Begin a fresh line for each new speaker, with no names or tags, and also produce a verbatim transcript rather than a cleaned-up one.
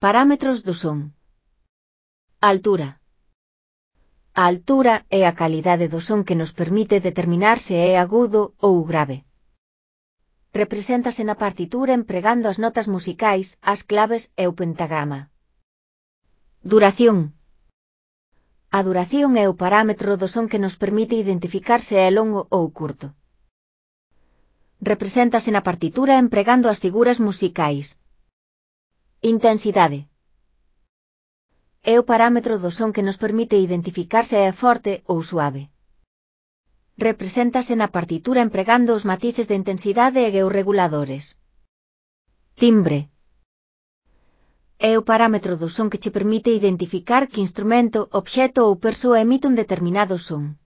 Parámetros do son. Altura. A altura é a calidade do son que nos permite determinar se é agudo ou grave. Represéntase na partitura empregando as notas musicais, as claves e o pentagrama. Duración. A duración é o parámetro do son que nos permite identificar se é longo ou curto. Represéntase na partitura empregando as figuras musicais. Intensidade. É o parámetro do son que nos permite identificar se é forte ou suave. Represéntase na partitura empregando os matices de intensidade e os reguladores. Timbre. É o parámetro do son que che permite identificar que instrumento, obxecto ou persoa emite un determinado son.